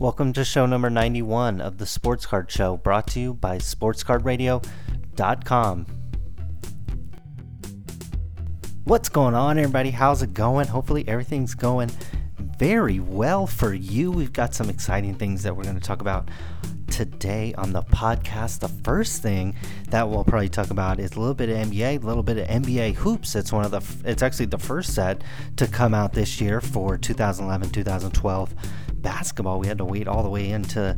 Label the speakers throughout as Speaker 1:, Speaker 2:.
Speaker 1: Welcome to show number 91 of the Sports Card Show, brought to you by sportscardradio.com. What's going on, everybody? How's it going? Hopefully everything's going very well for you. We've got some exciting things that we're going to talk about today on the podcast. The first thing that we'll probably talk about is a little bit of NBA, a little bit of NBA hoops. It's actually the first set to come out this year for 2011-2012 basketball. We had to wait all the way into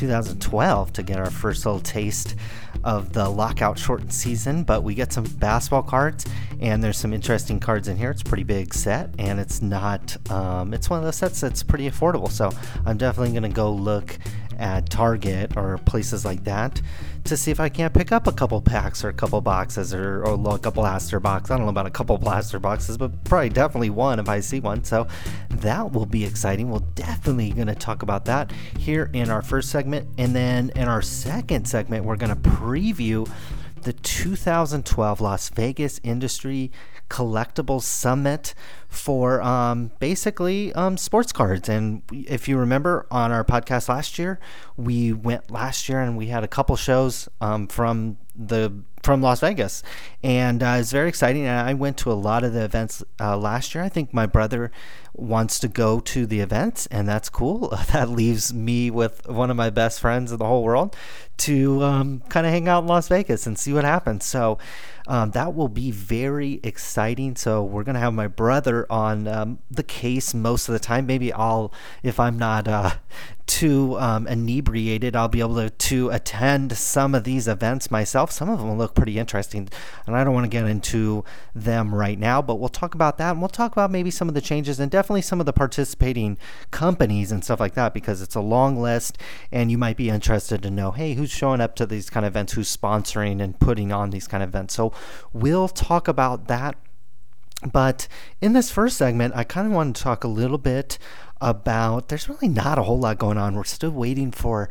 Speaker 1: 2012 to get our first little taste of the lockout shortened season, but we get some basketball cards, and there's some interesting cards in here. It's a pretty big set, and it's not it's one of those sets that's pretty affordable, so I'm definitely going to go look at Target or places like that to see if I can't pick up a couple packs or a couple boxes or look a blaster box. I don't know about a couple blaster boxes, but probably definitely one if I see one. So that will be exciting. We're definitely going to talk about that here in our first segment. And then in our second segment, we're going to preview the 2012 Las Vegas Industry Collectibles Summit for basically sports cards. And if you remember on our podcast last year, we went last year and we had a couple shows from Las Vegas, and it's very exciting. And I went to a lot of the events last year. I think my brother wants to go to the events, and that's cool. That leaves me with one of my best friends in the whole world to kind of hang out in Las Vegas and see what happens. So that will be very exciting. So we're going to have my brother on the case most of the time. Maybe if I'm not too inebriated, I'll be able to attend some of these events myself. Some of them look pretty interesting, and I don't want to get into them right now, but we'll talk about that, and we'll talk about maybe some of the changes and definitely some of the participating companies and stuff like that, because it's a long list, and you might be interested to know, hey, who's showing up to these kind of events, who's sponsoring and putting on these kind of events. So we'll talk about that. But in this first segment, I kind of want to talk a little bit about, there's really not a whole lot going on. We're still waiting for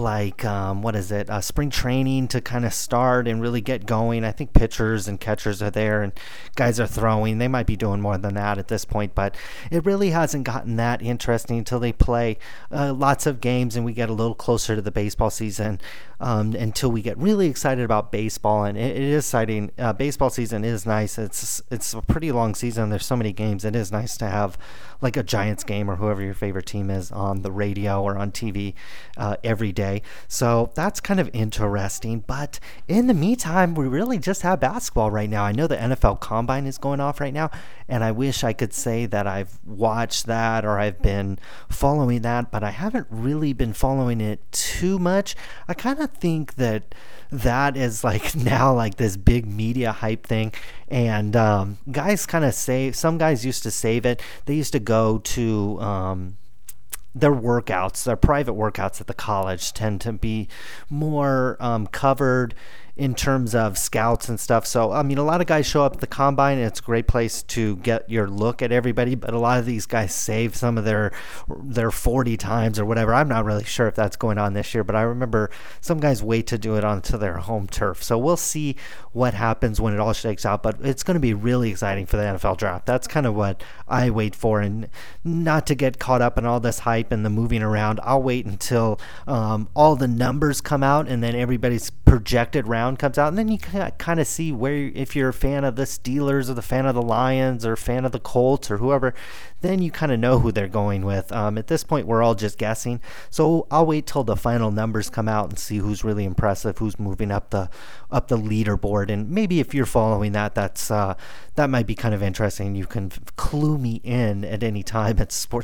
Speaker 1: spring training to kind of start and really get going. I think pitchers and catchers are there and guys are throwing. They might be doing more than that at this point, but it really hasn't gotten that interesting until they play lots of games and we get a little closer to the baseball season, until we get really excited about baseball. And it is exciting. Baseball season is nice. It's a pretty long season. There's so many games. It is nice to have like a Giants game or whoever your favorite team is on the radio or on TV every day. So that's kind of interesting. But in the meantime, we really just have basketball right now. I know the NFL Combine is going off right now, and I wish I could say that I've watched that or I've been following that, but I haven't really been following it too much. I kind of think that is like now like this big media hype thing, and guys kind of some guys used to save it. They used to go to their private workouts at the college tend to be more covered in terms of scouts and stuff. So, I mean, a lot of guys show up at the Combine, and it's a great place to get your look at everybody, but a lot of these guys save some of their 40 times or whatever. I'm not really sure if that's going on this year, but I remember some guys wait to do it onto their home turf. So we'll see what happens when it all shakes out, but it's going to be really exciting for the NFL draft. That's kind of what I wait for, and not to get caught up in all this hype and the moving around. I'll wait until all the numbers come out, and then everybody's projected round comes out, and then you kind of see if you're a fan of the Steelers or the fan of the Lions or fan of the Colts or whoever, then you kind of know who they're going with. At this point, we're all just guessing, so I'll wait till the final numbers come out and see who's really impressive, who's moving up the leaderboard. And maybe if you're following that might be kind of interesting. You can clue me in at any time at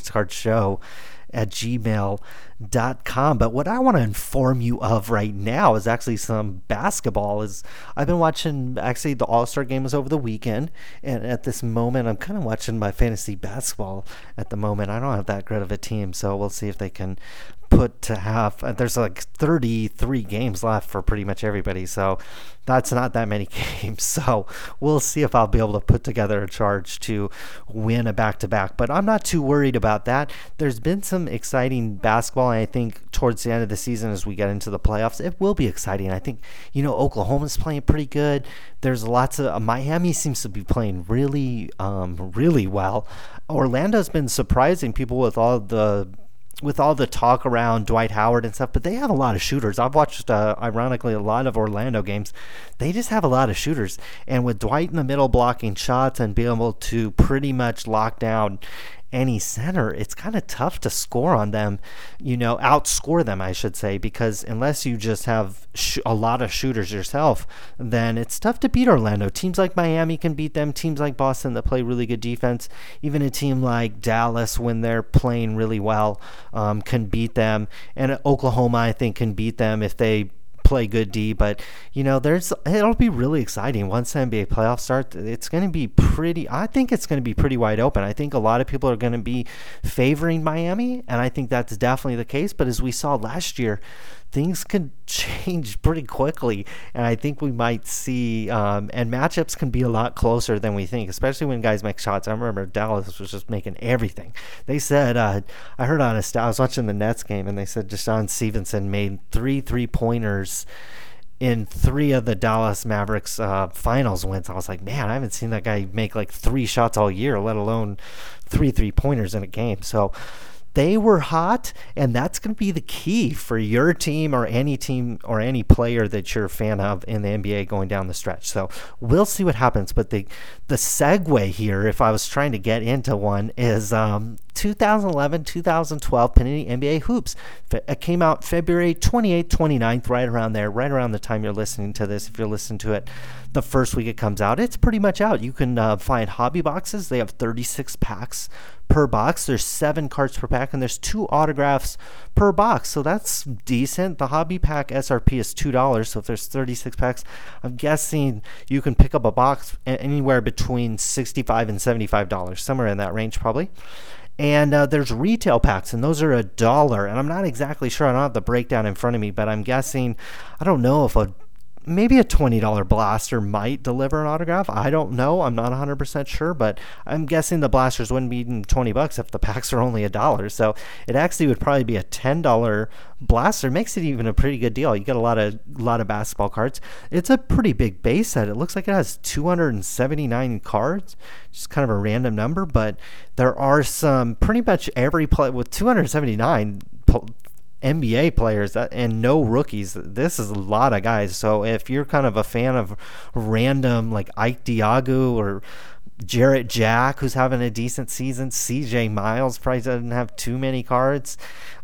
Speaker 1: sportscardshow@gmail.com. But what I want to inform you of right now is actually some basketball. I've been watching, actually the All-Star game was over the weekend, and at this moment I'm kind of watching my fantasy basketball at the moment. I don't have that great of a team, so we'll see if they can there's like 33 games left for pretty much everybody, so that's not that many games. So we'll see if I'll be able to put together a charge to win a back-to-back, but I'm not too worried about that. There's been some exciting basketball, and I think towards the end of the season, as we get into the playoffs, it will be exciting. I think, Oklahoma's playing pretty good. There's lots of Miami seems to be playing really, really well. Orlando's been surprising people with all the with all the talk around Dwight Howard and stuff, but they have a lot of shooters. I've watched, ironically, a lot of Orlando games. They just have a lot of shooters. And with Dwight in the middle blocking shots and being able to pretty much lock down any center, it's kind of tough to score on them, outscore them, I should say, because unless you just have a lot of shooters yourself, then it's tough to beat Orlando. Teams like Miami can beat them, teams like Boston that play really good defense, even a team like Dallas, when they're playing really well, can beat them, and Oklahoma, I think, can beat them if they play good D. But it'll be really exciting once the NBA playoffs start. It's going to be I think it's going to be pretty wide open. I think a lot of people are going to be favoring Miami, and I think that's definitely the case. But as we saw last year, things can change pretty quickly, and I think we might see and matchups can be a lot closer than we think, especially when guys make shots. I remember Dallas was just making everything. They said, I heard on I was watching the Nets game, and they said Deshaun Stevenson made 3-3-pointers in 3 of the Dallas Mavericks finals wins. I was like, man, I haven't seen that guy make like 3 shots all year, let alone 3-3-pointers in a game. So they were hot, and that's going to be the key for your team or any player that you're a fan of in the NBA going down the stretch. So we'll see what happens. But the segue here, if I was trying to get into one, is 2011, 2012 Panini NBA Hoops. It came out February 28th, 29th, right around there, right around the time you're listening to this. If you're listening to it the first week it comes out, it's pretty much out. You can find hobby boxes. They have 36 packs per box. There's 7 cards per pack, and there's 2 autographs per box. So that's decent. The hobby pack SRP is $2. So if there's 36 packs, I'm guessing you can pick up a box anywhere between $65 and $75, somewhere in that range probably. And there's retail packs, and those are $1. And I'm not exactly sure. I don't have the breakdown in front of me, but I'm guessing, I don't know if maybe a $20 blaster might deliver an autograph. I don't know. I'm not 100% sure, but I'm guessing the blasters wouldn't be even $20 if the packs are only $1. So it actually would probably be a $10 blaster. Makes it even a pretty good deal. You get a lot of basketball cards. It's a pretty big base set. It looks like it has 279 cards. Just kind of a random number, but there are some pretty much every play with 279 NBA players and no rookies. This is a lot of guys. So if you're kind of a fan of random like Ike Diagu or Jarrett Jack, who's having a decent season, CJ Miles probably doesn't have too many cards.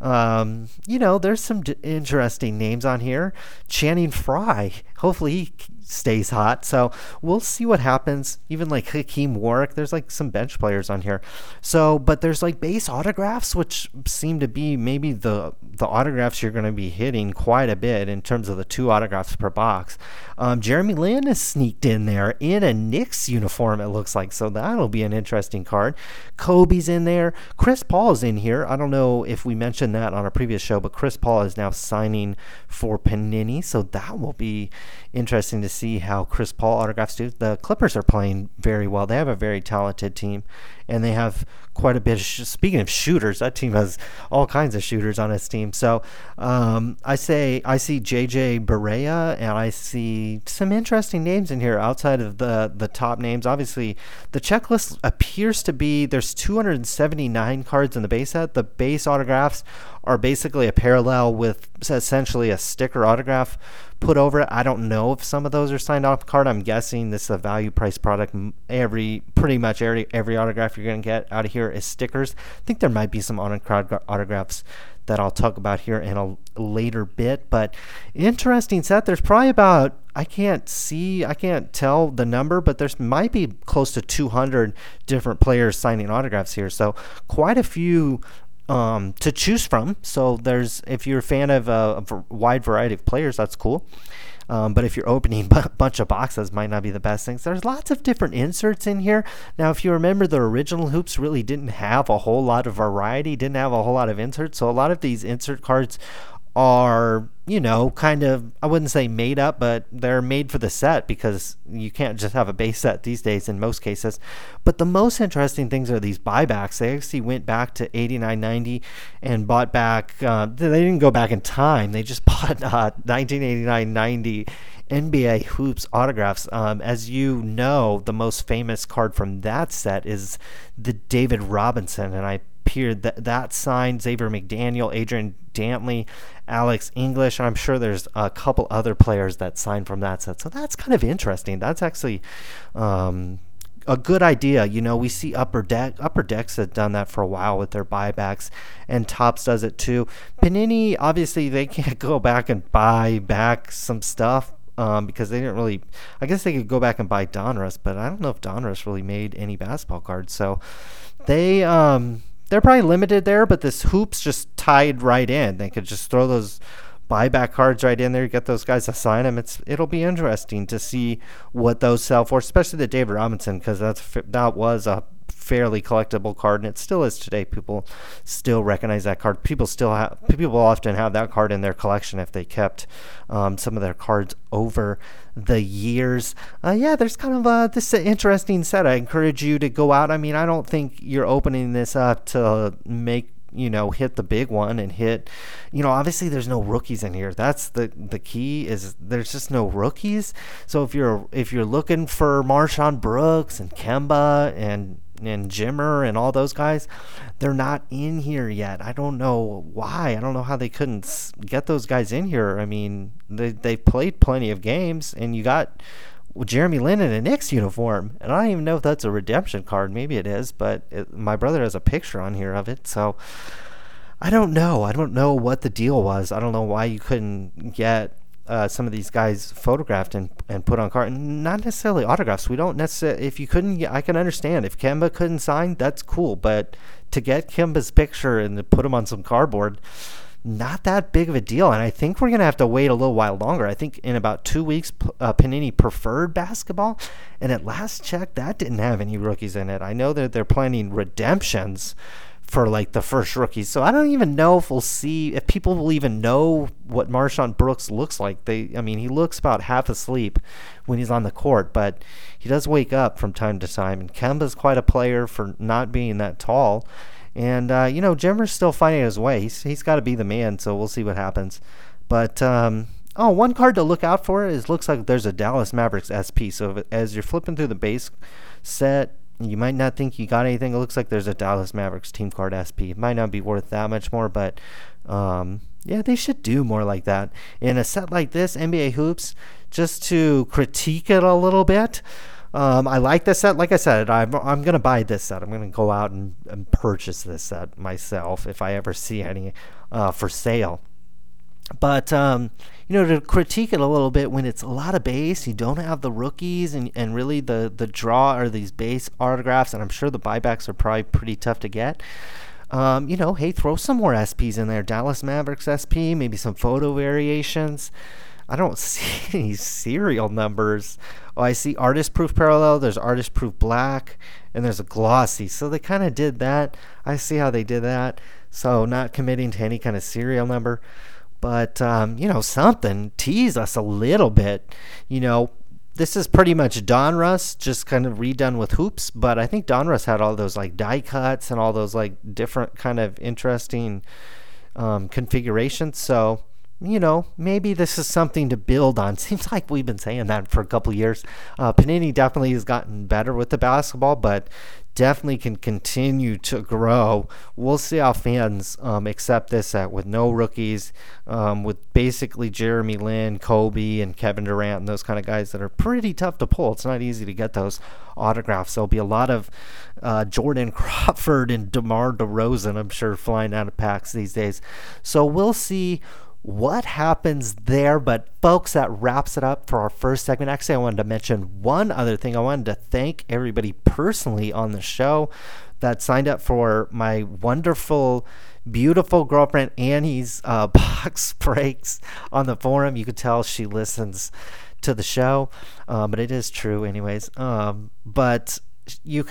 Speaker 1: There's some interesting names on here. Channing Frye, hopefully he stays hot. So we'll see what happens. Even like Hakeem Warwick, there's like some bench players on here. So, but there's like base autographs, which seem to be maybe the autographs you're going to be hitting quite a bit in terms of the 2 autographs per box. Jeremy Lin is sneaked in there in a Knicks uniform, it looks like. So that'll be an interesting card. Kobe's in there. Chris Paul is in here. I don't know if we mentioned that on a previous show, but Chris Paul is now signing for Panini. So that will be interesting to see how Chris Paul autographs do. The Clippers are playing very well. They have a very talented team, and they have quite a bit of speaking of shooters, that team has all kinds of shooters on its team. So I see JJ Barea, and I see some interesting names in here outside of the top names. Obviously the checklist appears to be there's 279 cards in the base set. The base autographs are basically a parallel with essentially a sticker autograph put over it. I don't know if some of those are signed off card. I'm guessing this is a value price product. Pretty much every autograph you're going to get out of here is stickers. I think there might be some on-card autographs that I'll talk about here in a later bit, but interesting set. There's probably about, I can't tell the number, but there's might be close to 200 different players signing autographs here. So quite a few to choose from. So if you're a fan of a wide variety of players, that's cool. But if you're opening a bunch of boxes, might not be the best things. There's lots of different inserts in here. Now, if you remember, the original Hoops really didn't have a whole lot of variety, didn't have a whole lot of inserts. So a lot of these insert cards are, kind of, I wouldn't say made up, but they're made for the set because you can't just have a base set these days in most cases. But the most interesting things are these buybacks. They actually went back to 89-90 and bought back, they didn't go back in time. They just bought 1989-90 NBA Hoops autographs. As you know, the most famous card from that set is the David Robinson, and I appeared. That signed Xavier McDaniel, Adrian Dantley, Alex English. I'm sure there's a couple other players that signed from that set. So that's kind of interesting. That's actually a good idea. We see Upper Decks have done that for a while with their buybacks, and Topps does it too. Panini, obviously, they can't go back and buy back some stuff because they didn't really. I guess they could go back and buy Donruss, but I don't know if Donruss really made any basketball cards. So they're probably limited there. But this Hoops just tied right in. They could just throw those buyback cards right in there, get those guys to sign them. It'll be interesting to see what those sell for, especially the David Robinson, because that was a fairly collectible card, and it still is today. People still recognize that card. People often have that card in their collection if they kept some of their cards over the years. There's kind of this interesting set. I encourage you to go out. I mean, I don't think you're opening this up to make hit the big one and hit, obviously there's no rookies in here. That's the key, is there's just no rookies. So if you're looking for Marshawn Brooks and Kemba and Jimmer and all those guys, they're not in here yet. I don't know why. I don't know how they couldn't get those guys in here. I mean, they've played plenty of games, and you got Jeremy Lin in a Knicks uniform, and I don't even know if that's a redemption card. Maybe it is, but my brother has a picture on here of it, so I don't know. I don't know what the deal was. I don't know why you couldn't get some of these guys photographed and put on card. Not necessarily autographs. We don't necessarily. If you couldn't, I can understand. If Kemba couldn't sign, that's cool. But to get Kemba's picture and to put him on some cardboard, not that big of a deal. And I think we're going to have to wait a little while longer. I think in about 2 weeks, Panini Preferred Basketball, and at last check, that didn't have any rookies in it. I know that they're planning redemptions for like the first rookies, so I don't even know if people will even know what Marshawn Brooks looks like. He looks about half asleep when he's on the court, but he does wake up from time to time. And Kemba's quite a player for not being that tall. And, Jimmer's still finding his way. He's got to be the man, so we'll see what happens. But, one card to look out for looks like there's a Dallas Mavericks SP. So as you're flipping through the base set, you might not think you got anything. It looks like there's a Dallas Mavericks team card SP. It might not be worth that much more, but, they should do more like that. In a set like this, NBA Hoops, just to critique it a little bit, I like this set. Like I said, I'm going to buy this set. I'm going to go out and purchase this set myself if I ever see any for sale. But, to critique it a little bit, when it's a lot of base, you don't have the rookies and really the draw are these base autographs, and I'm sure the buybacks are probably pretty tough to get. Hey, throw some more SPs in there. Dallas Mavericks SP, maybe some photo variations. I don't see any serial numbers. Oh, I see Artist Proof Parallel. There's Artist Proof Black, and there's a Glossy. So they kind of did that. I see how they did that. So not committing to any kind of serial number. But, something. Tease us a little bit. This is pretty much Donruss, just kind of redone with hoops. But I think Donruss had all those, like, die cuts and all those, like, different kind of interesting configurations. So, maybe this is something to build on. Seems like we've been saying that for a couple years. Panini definitely has gotten better with the basketball, but definitely can continue to grow. We'll see how fans accept this set with no rookies, with basically Jeremy Lin, Kobe, and Kevin Durant, and those kind of guys that are pretty tough to pull. It's not easy to get those autographs. There'll be a lot of Jordan Crawford and DeMar DeRozan, I'm sure, flying out of packs these days. So we'll see what happens there. But folks, that wraps it up for our first segment. Actually, I wanted to mention one other thing. I wanted to thank everybody personally on the show that signed up for my wonderful, beautiful girlfriend Annie's box breaks on the forum. You could tell she listens to the show, but it is true anyways. But you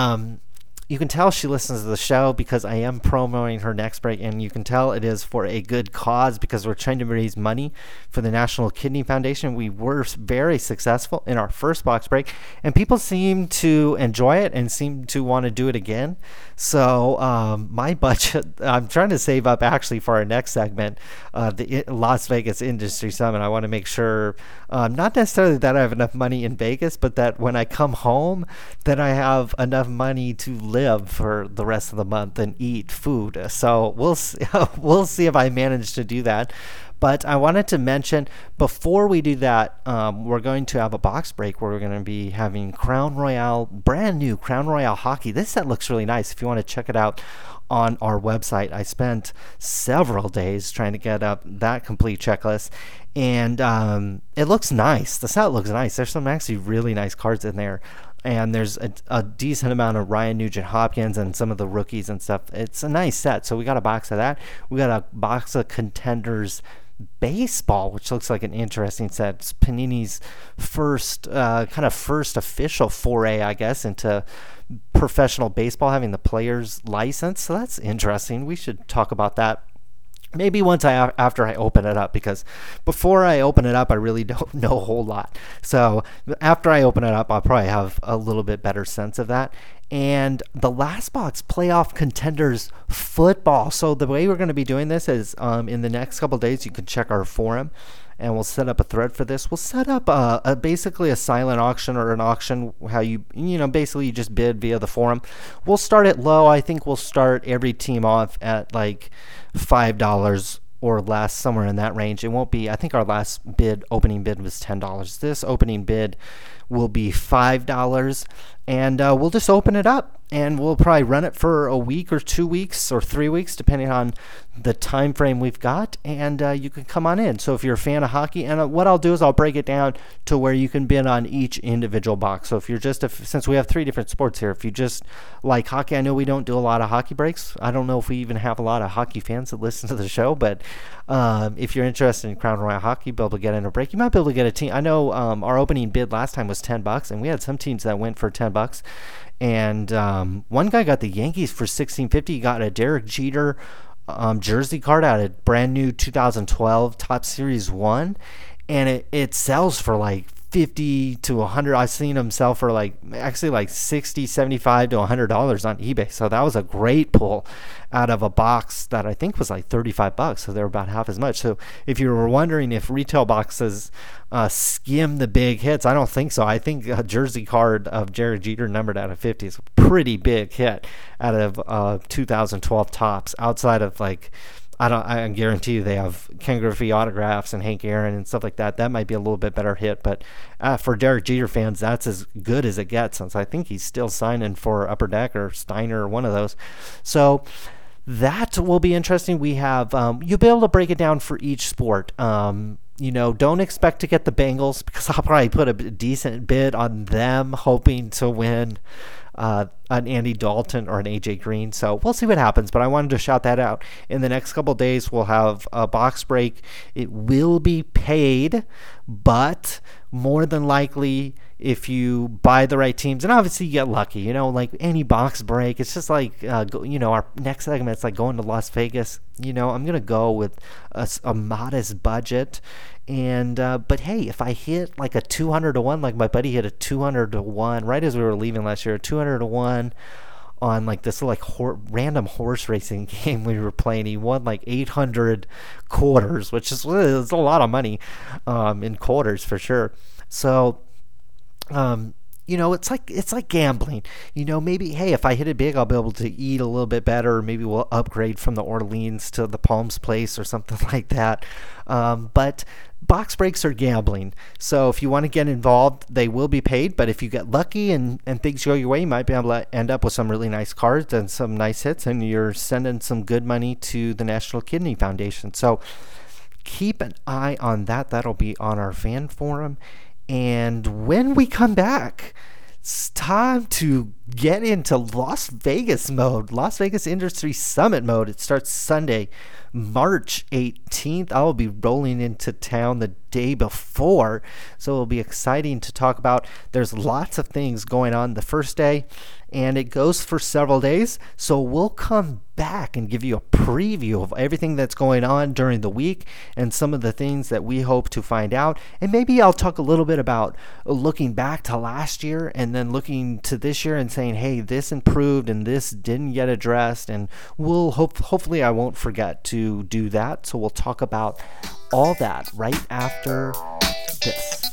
Speaker 1: can tell she listens to the show because I am promoting her next break, and you can tell it is for a good cause because we're trying to raise money for the National Kidney Foundation. We were very successful in our first box break, and people seem to enjoy it and seem to want to do it again. So my budget, I'm trying to save up actually for our next segment, the Las Vegas Industry Summit. I want to make sure, not necessarily that I have enough money in Vegas, but that when I come home, that I have enough money to live live for the rest of the month and eat food. So we'll see, we'll see if I manage to do that. But I wanted to mention, before we do that, we're going to have a box break where we're going to be having Crown Royale, brand new Crown Royale hockey. This set looks really nice. If you want to check it out on our website, I spent several days trying to get up that complete checklist. And it looks nice. The set looks nice. There's some actually really nice cards in there. And there's a decent amount of Ryan Nugent-Hopkins and some of the rookies and stuff. It's a nice set. So we got a box of that. We got a box of Contenders Baseball, which looks like an interesting set. It's Panini's first official foray, I guess, into professional baseball, having the player's license. So that's interesting. We should talk about that maybe once after I open it up, because before I open it up, I really don't know a whole lot. So after I open it up, I'll probably have a little bit better sense of that. And the last box, Playoff Contenders Football. So the way we're going to be doing this is in the next couple of days, you can check our forum, and we'll set up a thread for this. We'll set up basically a silent auction, or an auction, how you basically you just bid via the forum. We'll start it low. I think we'll start every team off at like $5 or less, somewhere in that range. It won't be, I think our last opening bid was $10. This opening bid will be $5, and we'll just open it up, and we'll probably run it for a week or 2 weeks or 3 weeks, depending on the time frame we've got, and you can come on in. So if you're a fan of hockey, and what I'll do is I'll break it down to where you can bid on each individual box. So if you're since we have 3 different sports here, if you just like hockey, I know we don't do a lot of hockey breaks. I don't know if we even have a lot of hockey fans that listen to the show, but if you're interested in Crown Royale hockey, be able to get in a break. You might be able to get a team. I know our opening bid last time was $10, and we had some teams that went for $10. And one guy got the Yankees for $16.50. He got a Derek Jeter jersey card out of brand new 2012 Topps Series 1, and it sells for like 50 to 100. I've seen them sell for like 60, 75 to $100 on eBay. So that was a great pull out of a box that I think was like $35. So they're about half as much. So if you were wondering if retail boxes skim the big hits, I don't think so. I think a jersey card of Jared Jeter numbered out of 50 is a pretty big hit out of 2012 Topps, outside of like, I guarantee you they have Ken Griffey autographs and Hank Aaron and stuff like that. That might be a little bit better hit, but for Derek Jeter fans, that's as good as it gets, since I think he's still signing for Upper Deck or Steiner or one of those. So that will be interesting. We have you'll be able to break it down for each sport. Don't expect to get the Bengals, because I'll probably put a decent bid on them, hoping to win an Andy Dalton or an AJ Green. So we'll see what happens, but I wanted to shout that out. In the next couple of days, we'll have a box break. It will be paid, but more than likely, if you buy the right teams, and obviously you get lucky, like any box break, it's just like, our next segment, it's like going to Las Vegas. I'm going to go with a modest budget. And but hey, if I hit like a 200 to 1, like my buddy hit a 200 to 1 right as we were leaving last year, 200 to 1 on like this like random horse racing game we were playing. He won like 800 quarters, which is a lot of money in quarters for sure. So it's like gambling. Maybe, hey, if I hit it big, I'll be able to eat a little bit better, or maybe we'll upgrade from the Orleans to the Palms Place or something like that. But box breaks are gambling. So if you want to get involved, they will be paid. But if you get lucky and things go your way, you might be able to end up with some really nice cards and some nice hits, and you're sending some good money to the National Kidney Foundation. So keep an eye on that. That'll be on our fan forum. And when we come back, it's time to get into Las Vegas mode, Las Vegas Industry Summit mode. It starts Sunday, March 18th. I will be rolling into town the day before, so it'll be exciting to talk about. There's lots of things going on the first day, and it goes for several days, so we'll come back and give you a preview of everything that's going on during the week and some of the things that we hope to find out. And maybe I'll talk a little bit about looking back to last year and then looking to this year and saying, hey, this improved and this didn't get addressed, and we'll hopefully I won't forget to do that. So we'll talk about all that right after this.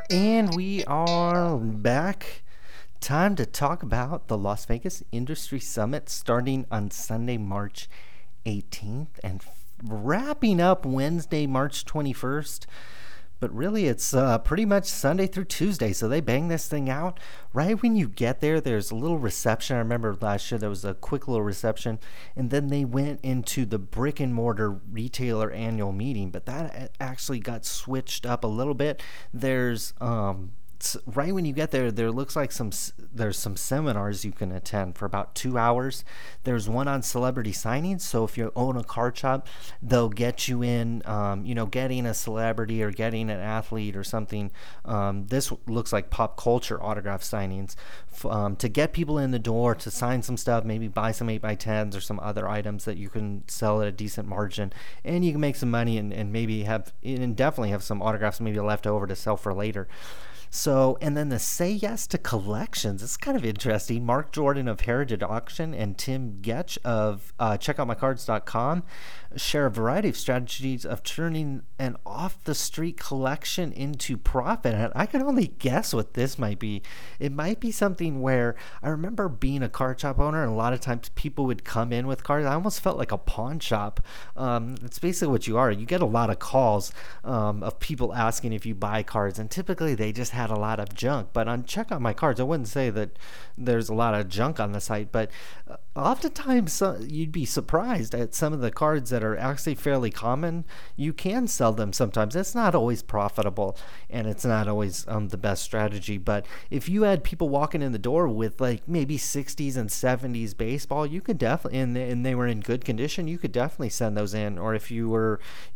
Speaker 1: And we are back. Time to talk about the Las Vegas Industry Summit starting on Sunday, March 18th and wrapping up Wednesday, March 21st. But really, it's pretty much Sunday through Tuesday. So they bang this thing out. Right when you get there, there's a little reception. I remember last year there was a quick little reception. And then they went into the brick and mortar retailer annual meeting. But that actually got switched up a little bit. There's right when you get there, there looks like there's some seminars you can attend for about 2 hours. There's one on celebrity signings. So if you own a card shop, they'll get you in, getting a celebrity or getting an athlete or something. This looks like pop culture autograph signings to get people in the door to sign some stuff, maybe buy some 8x10s or some other items that you can sell at a decent margin, and you can make some money and maybe definitely have some autographs maybe left over to sell for later. So, and then the Say Yes to Collections. It's kind of interesting. Mark Jordan of Heritage Auction and Tim Getch of checkoutmycards.com share a variety of strategies of turning an off-the-street collection into profit. And I can only guess what this might be. It might be something where I remember being a card shop owner, and a lot of times people would come in with cards. I almost felt like a pawn shop. It's basically what you are. You get a lot of calls of people asking if you buy cards, and typically they just had a lot of junk. But on Check Out My Cards, I wouldn't say that there's a lot of junk on the site, but oftentimes you'd be surprised at some of the cards that are actually fairly common. You can sell them sometimes. It's not always profitable, and it's not always the best strategy. But if you had people walking in the door with like maybe 60s and 70s baseball, you could definitely, and they were in good condition, you could definitely send those in. Or if you were,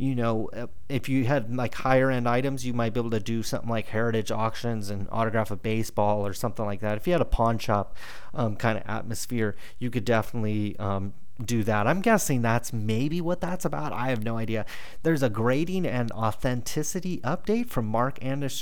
Speaker 1: if you had like higher end items, you might be able to do something like Heritage Auctions and autograph a baseball or something like that. If you had a pawn shop kind of atmosphere, you could definitely do that. I'm guessing that's maybe what that's about. I have no idea. There's a grading and authenticity update from Mark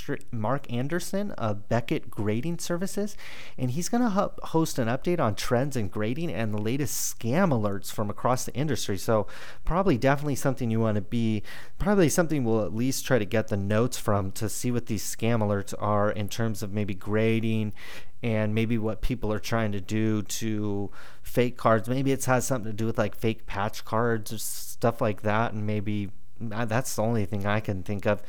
Speaker 1: Anderson of Beckett Grading Services, and he's going to host an update on trends in grading and the latest scam alerts from across the industry. So definitely something you want to be, probably something we'll at least try to get the notes from to see what these scam alerts are in terms of maybe grading and maybe what people are trying to do to fake cards. Maybe it has something to do with like fake patch cards or stuff like that, and maybe that's the only thing I can think of.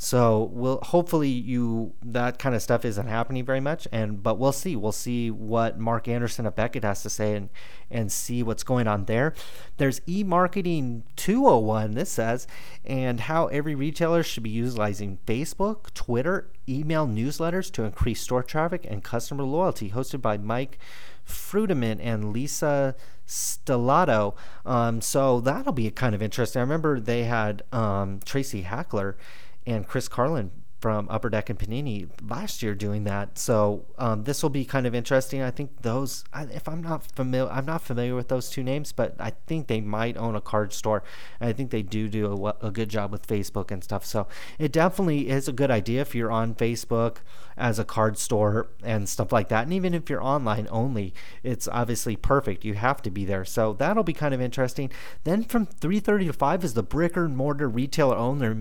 Speaker 1: So hopefully that kind of stuff isn't happening very much, but we'll see what Mark Anderson of Beckett has to say and see what's going on there. There's e-marketing 201, this says, and how every retailer should be utilizing Facebook, Twitter, email newsletters to increase store traffic and customer loyalty, hosted by Mike Frudeman and Lisa Stellato. So that'll be kind of interesting. I remember they had Tracy Hackler and Chris Carlin from Upper Deck and Panini last year doing that. So this will be kind of interesting. I think I'm not familiar with those two names, but I think they might own a card store. And I think they do a good job with Facebook and stuff. So it definitely is a good idea if you're on Facebook as a card store and stuff like that. And even if you're online only, it's obviously perfect. You have to be there. So that'll be kind of interesting. Then from 3:30 to 5 is the brick and mortar retailer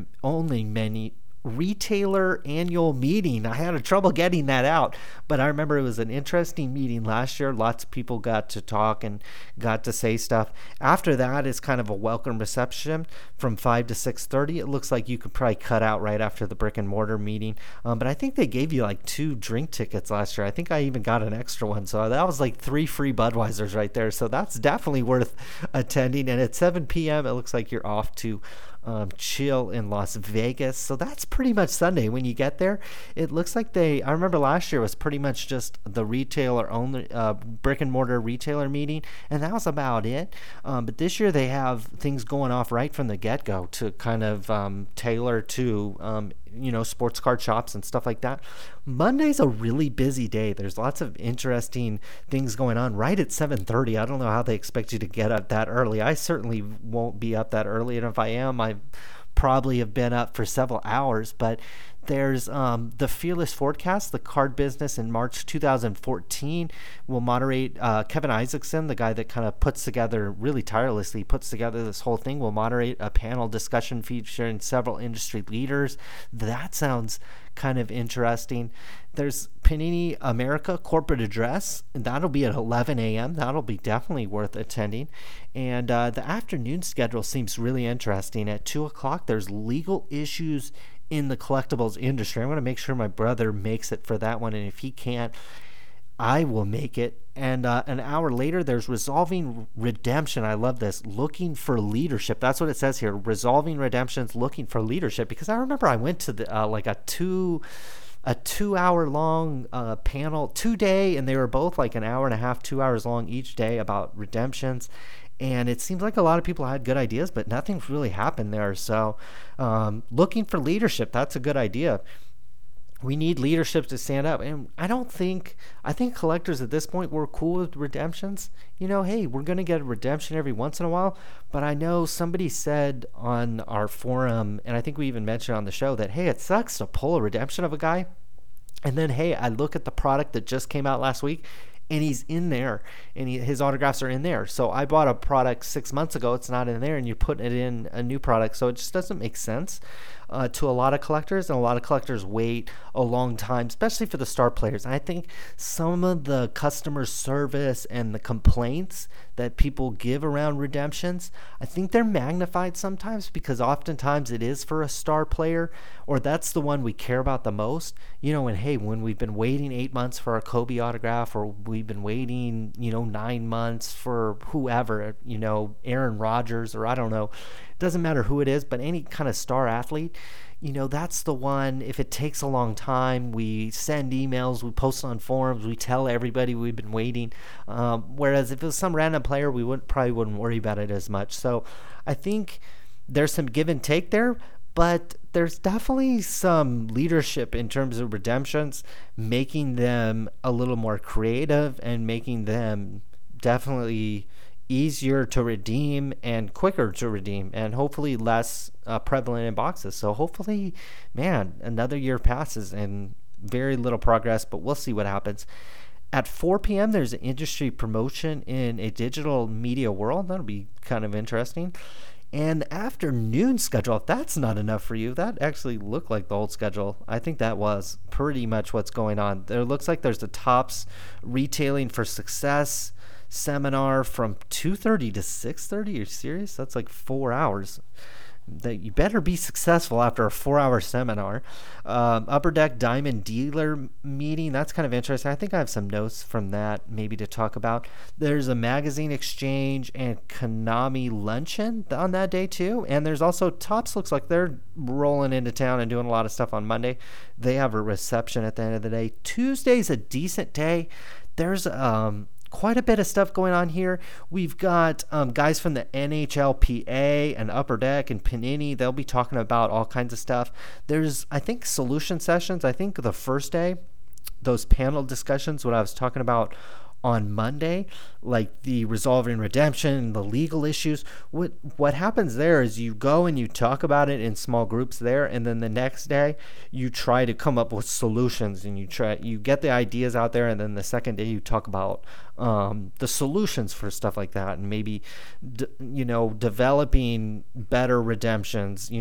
Speaker 1: only retailer annual meeting. I had trouble getting that out, but I remember it was an interesting meeting last year. Lots of people got to talk and got to say stuff. After that is kind of a welcome reception from 5 to 6:30. It looks like you could probably cut out right after the brick and mortar meeting, but I think they gave you like 2 drink tickets last year. I think I even got an extra one, so that was like 3 free Budweisers right there. So that's definitely worth attending. And at 7 p.m. it looks like you're off to chill in Las Vegas. So that's pretty much Sunday. When you get there, it looks like I remember last year was pretty much just the retailer only, brick and mortar retailer meeting, and that was about it. But this year they have things going off right from the get-go to kind of tailor to sports card shops and stuff like that. Monday's a really busy day. There's lots of interesting things going on right at 7:30. I don't know how they expect you to get up that early. I certainly won't be up that early, and if I am, I probably have been up for several hours. But There's the Fearless Forecast, the card business in March 2014 will moderate. Kevin Isaacson, the guy that kind of really tirelessly puts together this whole thing, will moderate a panel discussion featuring several industry leaders. That sounds kind of interesting. There's Panini America Corporate Address, and that'll be at 11 a.m. That'll be definitely worth attending. And the afternoon schedule seems really interesting. At 2 o'clock, there's legal issues in the collectibles industry. I'm going to make sure my brother makes it for that one, and if he can't, I will make it. And an hour later, there's Resolving Redemption. I love this. Looking for leadership. That's what it says here. Resolving Redemption's looking for leadership. Because I remember I went to the like a 2-hour long panel, 2-day, and they were both like an hour and a half, 2 hours long each day about redemptions. And it seems like a lot of people had good ideas, but nothing's really happened there. So looking for leadership, that's a good idea. We need leadership to stand up. And I think collectors at this point were cool with redemptions. Hey, we're going to get a redemption every once in a while. But I know somebody said on our forum, and I think we even mentioned on the show, that, hey, it sucks to pull a redemption of a guy. And then, hey, I look at the product that just came out last week, and he's in there, and his autographs are in there. So I bought a product 6 months ago. It's not in there, and you put it in a new product. So it just doesn't make sense to a lot of collectors, and a lot of collectors wait a long time, especially for the star players. And I think some of the customer service and the complaints that people give around redemptions, I think they're magnified sometimes, because oftentimes it is for a star player, or that's the one we care about the most. And hey, when we've been waiting 8 months for our Kobe autograph, or we've been waiting 9 months for whoever, Aaron Rodgers, or I don't know, it doesn't matter who it is, but any kind of star athlete, that's the one. If it takes a long time, we send emails, we post on forums, we tell everybody we've been waiting. Whereas if it was some random player, we probably wouldn't worry about it as much. So I think there's some give and take there, but there's definitely some leadership in terms of redemptions, making them a little more creative and making them definitely easier to redeem and quicker to redeem, and hopefully less prevalent in boxes. So hopefully, another year passes and very little progress, but we'll see what happens. At 4 p.m., there's an industry promotion in a digital media world. That'll be kind of interesting. And the afternoon schedule, if that's not enough for you, that actually looked like the old schedule. I think that was pretty much what's going on. There looks like there's the Topps Retailing for Success seminar from 2:30 to 6:30. Are you serious? That's like 4 hours. You better be successful after a 4-hour seminar. Upper Deck Diamond Dealer meeting, that's kind of interesting. I think I have some notes from that maybe to talk about. There's a magazine exchange and Konami luncheon on that day too. And there's also Topps, looks like they're rolling into town and doing a lot of stuff on Monday. They have a reception at the end of the day. Tuesday's a decent day. There's quite a bit of stuff going on here. We've got guys from the NHLPA and Upper Deck and Panini. They'll be talking about all kinds of stuff. There's, I think, solution sessions. I think the first day, those panel discussions, what I was talking about on Monday, like the resolving redemption, the legal issues. What happens there is you go and you talk about it in small groups there, and then the next day you try to come up with solutions, and you get the ideas out there, and then the second day you talk about the solutions for stuff like that, and maybe developing better redemptions.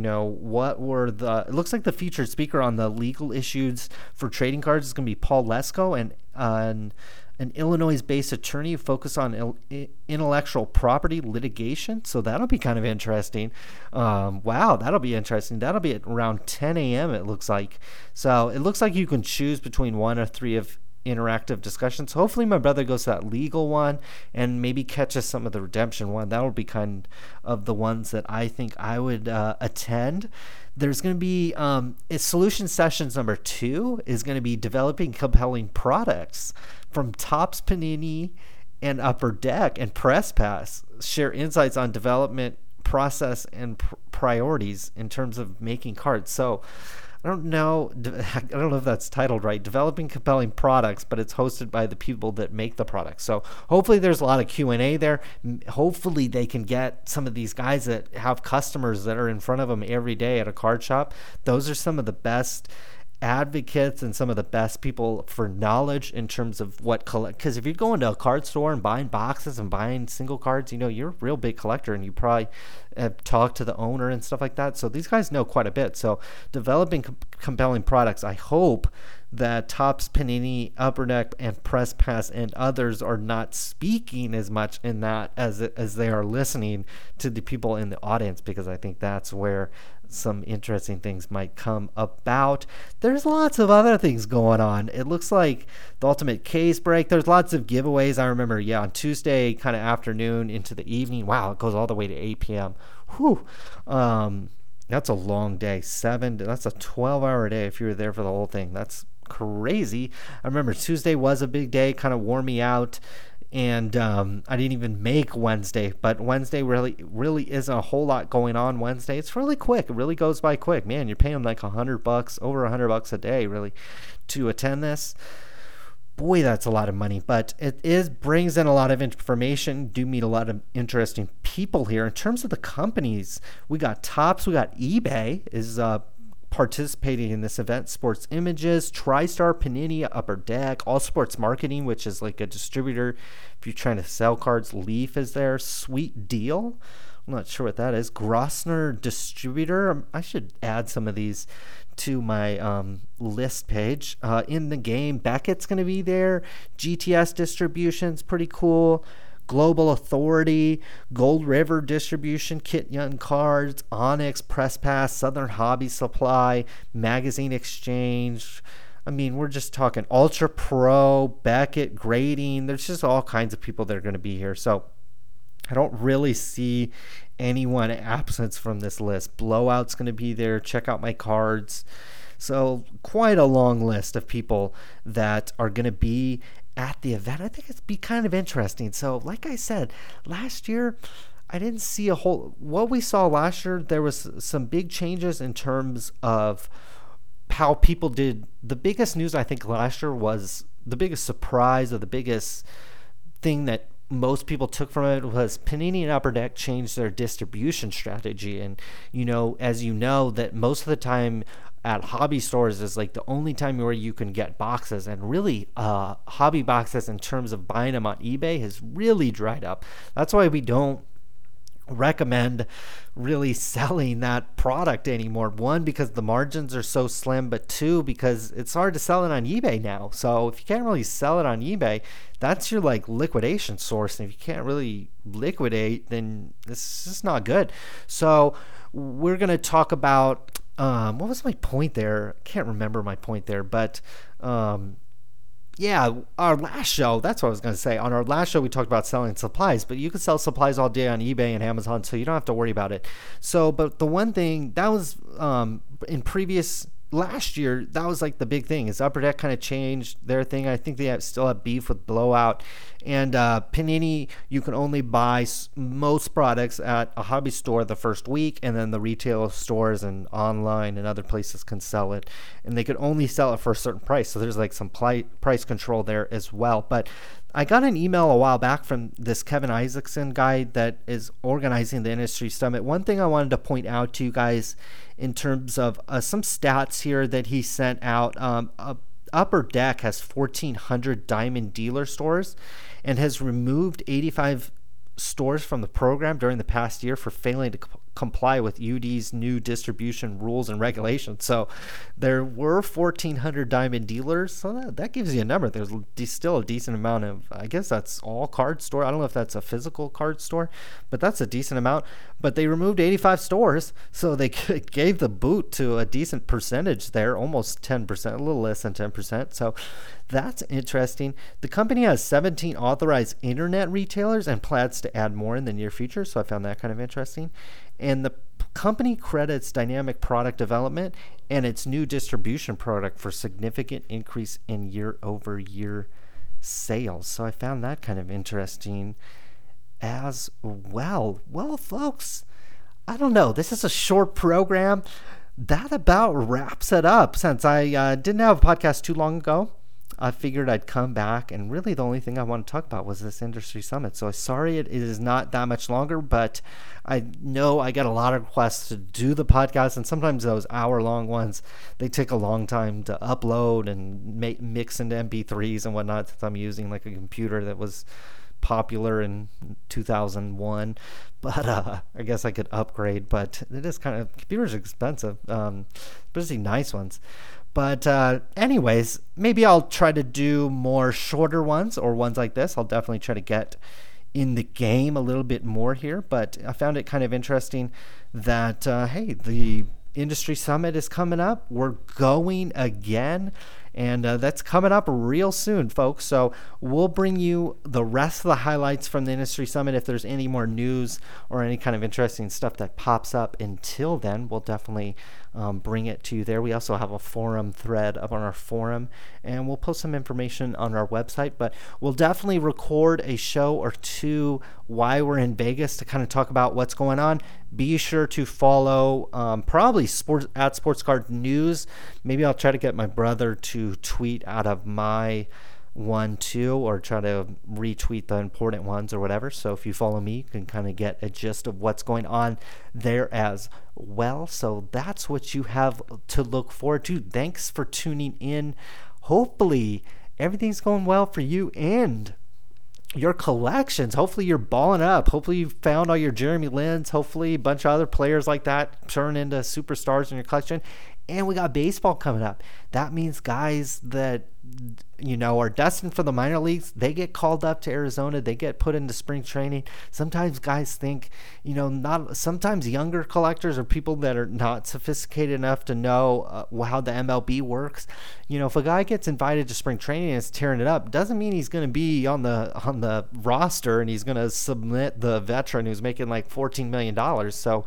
Speaker 1: It looks like the featured speaker on the legal issues for trading cards is going to be Paul Lesko, and an Illinois-based attorney focused on intellectual property litigation. So that'll be kind of interesting. Wow, that'll be interesting. That'll be at around 10 a.m. it looks like. So it looks like you can choose between 1 or 3 of interactive discussions. Hopefully my brother goes to that legal one and maybe catches some of the redemption one. That'll be kind of the ones that I think I would attend. There's going to be solution sessions number 2 is going to be developing compelling products from Topps, Panini, and Upper Deck and Press Pass. Share insights on development process and priorities in terms of making cards. So I don't know. I don't know if that's titled right. Developing compelling products, but it's hosted by the people that make the products. So hopefully there's a lot of Q&A there. Hopefully they can get some of these guys that have customers that are in front of them every day at a card shop. Those are some of the best advocates and some of the best people for knowledge in terms of what collect, because if you go into a card store and buying boxes and buying single cards, you're a real big collector and you probably have talked to the owner and stuff like that. So these guys know quite a bit. So developing compelling products, I hope that Topps, Panini, Upper Deck, and Press Pass and others are not speaking as much in that as they are listening to the people in the audience, because I think that's where some interesting things might come about. There's lots of other things going on. It looks like the Ultimate Case Break. There's lots of giveaways. I remember, on Tuesday kind of afternoon into the evening. Wow, it goes all the way to 8 p.m. Whew. That's a long day. That's a 12-hour day if you were there for the whole thing. That's crazy. I remember Tuesday was a big day, kind of wore me out. And I didn't even make Wednesday, but Wednesday really isn't a whole lot going on Wednesday. It's really quick. It really goes by quick. Man, you're paying like $100, over $100 a day, really, to attend this. Boy, that's a lot of money, but it brings in a lot of information. Do meet a lot of interesting people here. In terms of the companies, we got Topps, we got eBay is participating in this event. Sports Images, TriStar, Panini, Upper Deck, All Sports Marketing, which is like a distributor if you're trying to sell cards. Leaf is there. Sweet Deal, I'm not sure what that is. Grossner Distributor. I should add some of these to my list page. In the Game, Beckett's going to be there. GTS Distribution's pretty cool. Global Authority, Gold River Distribution, Kit Young Cards, Onyx, Press Pass, Southern Hobby Supply, Magazine Exchange. I mean, we're just talking Ultra Pro, Beckett, Grading. There's just all kinds of people that are going to be here. So I don't really see anyone absent from this list. Blowout's going to be there. Check out my cards. So quite a long list of people that are going to be at the event. I think it's be kind of interesting. So like I said, last year I didn't see what we saw last year. There was some big changes in terms of how people did. The biggest news I think last year was the biggest surprise, or the biggest thing that most people took from it, was Panini and Upper Deck changed their distribution strategy. And as you know, that most of the time at hobby stores is like the only time where you can get boxes, and really hobby boxes in terms of buying them on eBay has really dried up. That's why we don't recommend really selling that product anymore. One, because the margins are so slim, but two, because it's hard to sell it on eBay now. So if you can't really sell it on eBay, that's your like liquidation source. And if you can't really liquidate, then it's just not good. So we're going to talk about what was my point there? I can't remember my point there, but our last show, that's what I was going to say. On our last show, we talked about selling supplies, but you can sell supplies all day on eBay and Amazon, so you don't have to worry about it. So, but the one thing that was last year, that was like the big thing, is Upper Deck kind of changed their thing. I think they still have beef with Blowout. And Panini, you can only buy most products at a hobby store the first week, and then the retail stores and online and other places can sell it. And they could only sell it for a certain price. So there's like some price control there as well. But I got an email a while back from this Kevin Isaacson guy that is organizing the industry summit. One thing I wanted to point out to you guys in terms of some stats here that he sent out. Upper Deck has 1,400 diamond dealer stores and has removed 85 stores from the program during the past year for failing to comply with UD's new distribution rules and regulations. So there were 1,400 diamond dealers, so that gives you a number. There's still a decent amount of, I guess that's all card store. I don't know if that's a physical card store, but that's a decent amount. But they removed 85 stores, so they gave the boot to a decent percentage there, almost 10%, a little less than 10%. So that's interesting. The company has 17 authorized internet retailers and plans to add more in the near future, so I found that kind of interesting. And the company credits dynamic product development and its new distribution product for significant increase in year-over-year sales. So I found that kind of interesting as well. Well, folks, I don't know. This is a short program. that about wraps it up. Since I didn't have a podcast too long ago, I figured I'd come back, and really the only thing I want to talk about was this industry summit. So sorry it is not that much longer, but I know I got a lot of requests to do the podcast, and sometimes those hour-long ones, they take a long time to upload and mix into MP3s and whatnot, since I'm using like a computer that was popular in 2001. But I guess I could upgrade, but it is kind of, computers are expensive, especially nice ones. But anyways, maybe I'll try to do more shorter ones, or ones like this. I'll definitely try to get in the game a little bit more here. But I found it kind of interesting that, hey, the industry summit is coming up. We're going again. And that's coming up real soon, folks. So we'll bring you the rest of the highlights from the industry summit. If there's any more news or any kind of interesting stuff that pops up until then, we'll definitely bring it to you there. We also have a forum thread up on our forum, and we'll post some information on our website. But we'll definitely record a show or two while we're in Vegas to kind of talk about what's going on. Be sure to follow probably at Sports Card News. Maybe I'll try to get my brother to tweet out of my one too, or try to retweet the important ones or whatever. So if you follow me, you can kind of get a gist of what's going on there as well. So that's what you have to look forward to. Thanks for tuning in. Hopefully everything's going well for you and your collections. Hopefully you're balling up. Hopefully you found all your Jeremy Lins. Hopefully a bunch of other players like that turn into superstars in your collection. And we got baseball coming up. That means guys that, you know, are destined for the minor leagues, they get called up to Arizona. They get put into spring training. Sometimes guys think, you know, sometimes younger collectors or people that are not sophisticated enough to know how the MLB works. You know, if a guy gets invited to spring training and is tearing it up, doesn't mean he's going to be on the roster and he's going to submit the veteran who's making like $14 million. So,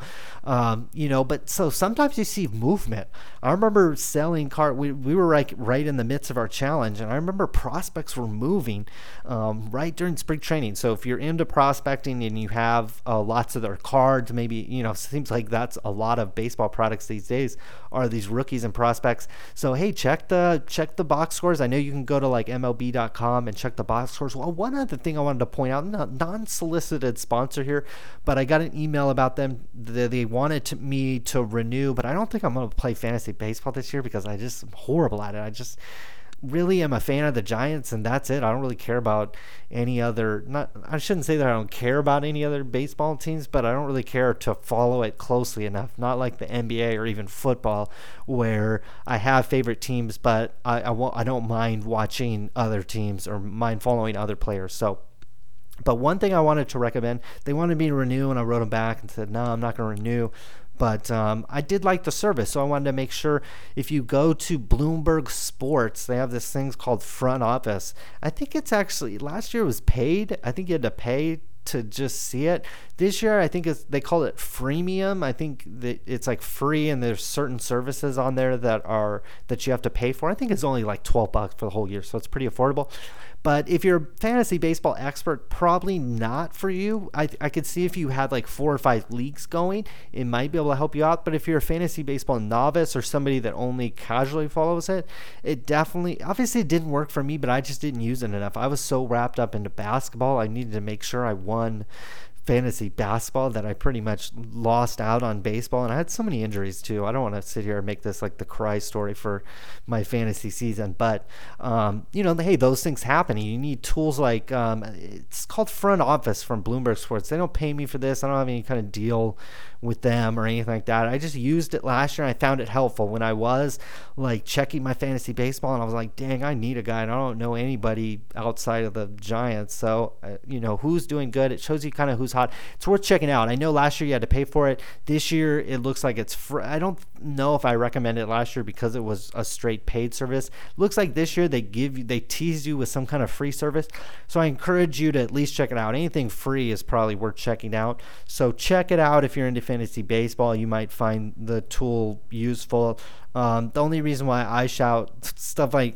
Speaker 1: you know, but so sometimes you see movement. I remember selling cards. We were right in the midst of our challenge, and I remember prospects were moving right during spring training. So if you're into prospecting and you have lots of their cards, maybe, you know, seems like that's a lot of baseball products these days are these rookies and prospects. So hey, check the box scores. I know you can go to like MLB.com and check the box scores. Well, one other thing I wanted to point out, non-solicited sponsor here, but I got an email about them. They wanted me to renew, but I don't think I'm going to play fantasy baseball this year because I just am horrible at it. I just really am a fan of the Giants, and that's it. I don't really care about any other, I shouldn't say that I don't care about any other baseball teams, but I don't really care to follow it closely enough. Not like the NBA or even football, where I have favorite teams, but I don't mind watching other teams or mind following other players. So, but one thing I wanted to recommend, they wanted me to renew, and I wrote them back and said, no, I'm not going to renew. But I did like the service, so I wanted to make sure if you go to Bloomberg Sports, they have this thing called Front Office. I think it's actually, last year it was paid. I think you had to pay to just see it. This year, I think they call it freemium. I think that it's like free, and there's certain services on there that you have to pay for. I think it's only like $12 for the whole year, so it's pretty affordable. But if you're a fantasy baseball expert, probably not for you. I could see if you had like 4 or 5 leagues going, it might be able to help you out. But if you're a fantasy baseball novice or somebody that only casually follows it, it definitely, obviously it didn't work for me, but I just didn't use it enough. I was so wrapped up into basketball, I needed to make sure I won fantasy basketball that I pretty much lost out on baseball, and I had so many injuries too. I don't want to sit here and make this like the cry story for my fantasy season, but you know, hey, those things happen. You need tools like it's called Front Office from Bloomberg Sports. They don't pay me for this. I don't have any kind of deal with them or anything like that. I just used it last year, and I found it helpful when I was like checking my fantasy baseball, and I was like, dang, I need a guy, and I don't know anybody outside of the Giants. So you know, who's doing good. It shows you kind of who's hot. It's worth checking out. I know last year you had to pay for it. This year it looks like it's free. I don't know if I recommend it last year because it was a straight paid service. Looks like this year they teased you with some kind of free service. So I encourage you to at least check it out. Anything free is probably worth checking out. So check it out if you're into fantasy baseball. You might find the tool useful. The only reason why I shout stuff like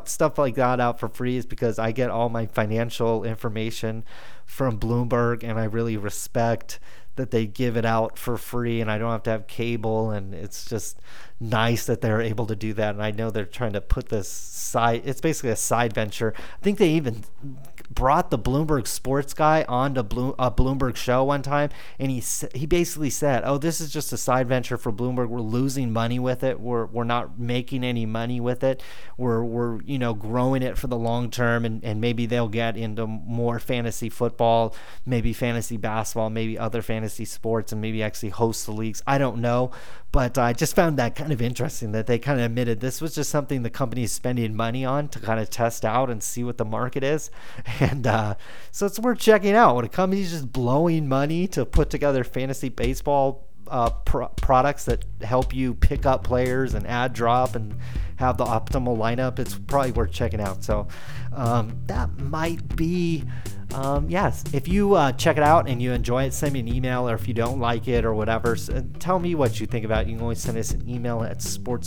Speaker 1: that out for free is because I get all my financial information from Bloomberg, and I really respect that they give it out for free and I don't have to have cable, and it's just nice that they're able to do that. And I know they're trying to put this side, it's basically a side venture. I think they even brought the Bloomberg sports guy onto a Bloomberg show one time, and he basically said, oh, this is just a side venture for Bloomberg. We're losing money with it. We're not making any money with it. We're growing it for the long term, and maybe they'll get into more fantasy football, maybe fantasy basketball, maybe other fantasy sports, and maybe actually host the leagues. I don't know, but I just found that kind of interesting that they kind of admitted this was just something the company is spending money on to kind of test out and see what the market is. And so it's worth checking out. When a company's just blowing money to put together fantasy baseball products that help you pick up players and add drop and have the optimal lineup, it's probably worth checking out. So that might be yes, if you check it out and you enjoy it, send me an email, or if you don't like it or whatever, tell me what you think about it. You can always send us an email at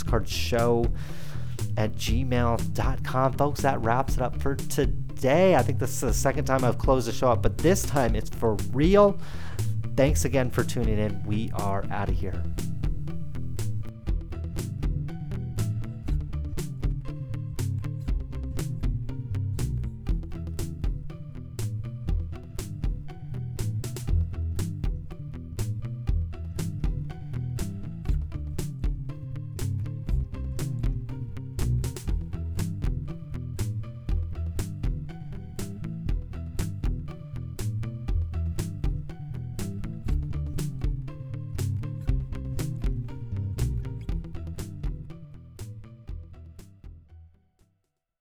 Speaker 1: sportscardshow@gmail.com. Folks, that wraps it up for today. I think this is the second time I've closed the show up, but this time it's for real. Thanks again for tuning in. We are out of here.